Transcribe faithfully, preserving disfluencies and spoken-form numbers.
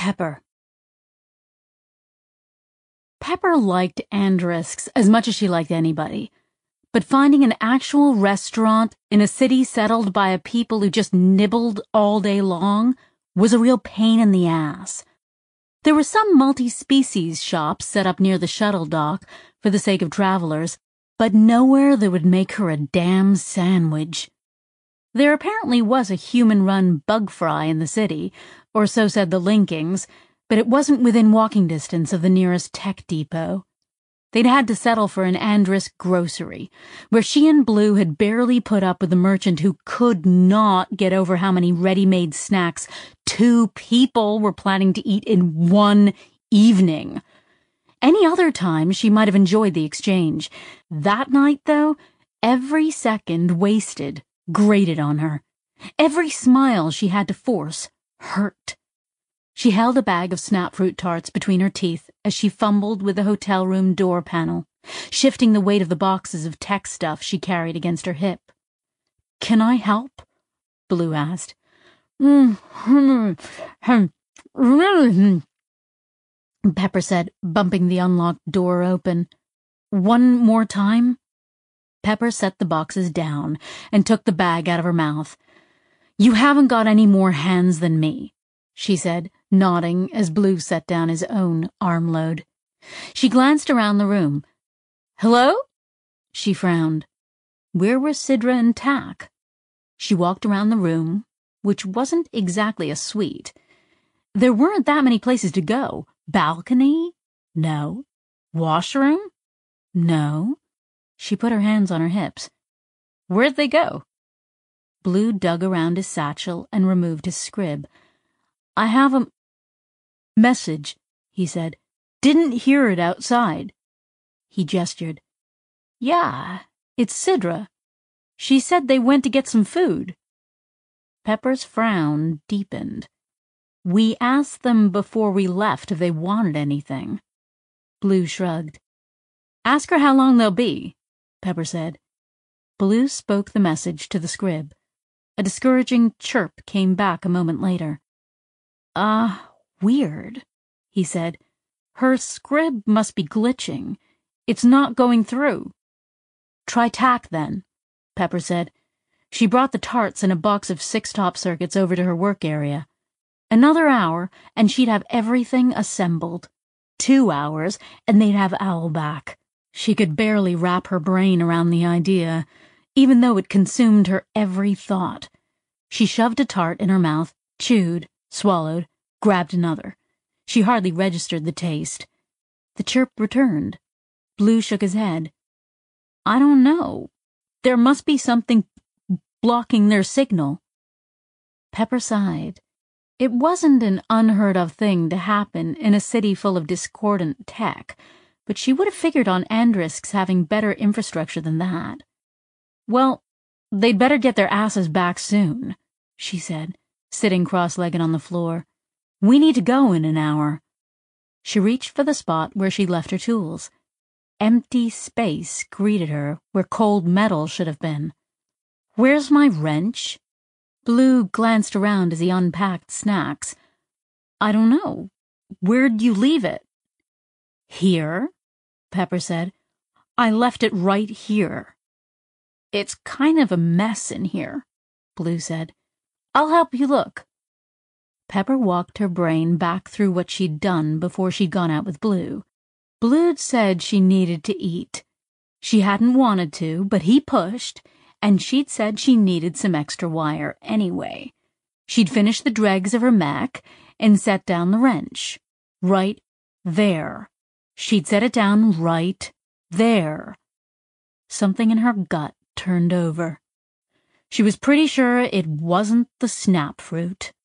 Pepper. Pepper liked Andrusks as much as she liked anybody, but finding an actual restaurant in a city settled by a people who just nibbled all day long was a real pain in the ass. There were some multi-species shops set up near the shuttle dock for the sake of travelers, but nowhere that would make her a damn sandwich. There apparently was a human-run bug fry in the city, or so said the Linkings, but it wasn't within walking distance of the nearest tech depot. They'd had to settle for an Andrusk grocery, where she and Blue had barely put up with the merchant who could not get over how many ready-made snacks two people were planning to eat in one evening. Any other time, she might have enjoyed the exchange. That night, though, every second wasted grated on her. Every smile she had to force hurt. She held a bag of Snapfruit tarts between her teeth as she fumbled with the hotel room door panel, shifting the weight of the boxes of tech stuff she carried against her hip. "Can I help?" Blue asked. Pepper said, bumping the unlocked door open. "One more time?" Pepper set the boxes down and took the bag out of her mouth. "You haven't got any more hands than me," she said, nodding as Blue set down his own armload. She glanced around the room. "Hello?" She frowned. Where were Sidra and Tack? She walked around the room, which wasn't exactly a suite. There weren't that many places to go. Balcony? No. Washroom? No. She put her hands on her hips. Where'd they go? Blue dug around his satchel and removed his scrib. "I have a message," he said. "Didn't hear it outside." He gestured. "Yeah, it's Sidra. She said they went to get some food." Pepper's frown deepened. "We asked them before we left if they wanted anything." Blue shrugged. "Ask her how long they'll be," Pepper said. Blue spoke the message to the scrib. A discouraging chirp came back a moment later. Ah, uh, weird, he said. "Her scrib must be glitching. It's not going through." "Try Tack, then," Pepper said. She brought the tarts and a box of six-top circuits over to her work area. Another hour, and she'd have everything assembled. Two hours, and they'd have Owl back. She could barely wrap her brain around the idea, even though it consumed her every thought. She shoved a tart in her mouth, chewed, swallowed, grabbed another. She hardly registered the taste. The chirp returned. Blue shook his head. "I don't know. There must be something blocking their signal." Pepper sighed. It wasn't an unheard-of thing to happen in a city full of discordant tech, but she would have figured on Andrusks having better infrastructure than that. "Well, they'd better get their asses back soon," she said, sitting cross-legged on the floor. "We need to go in an hour." She reached for the spot where she'd left her tools. Empty space greeted her where cold metal should have been. "Where's my wrench?" Blue glanced around as he unpacked snacks. "I don't know. Where'd you leave it?" "Here," Pepper said. "I left it right here." "It's kind of a mess in here," Blue said. "I'll help you look." Pepper walked her brain back through what she'd done before she'd gone out with Blue. Blue'd said she needed to eat. She hadn't wanted to, but he pushed, and she'd said she needed some extra wire anyway. She'd finished the dregs of her mech and set down the wrench. Right there. She'd set it down right there. Something in her gut turned over. She was pretty sure it wasn't the Snapfruit.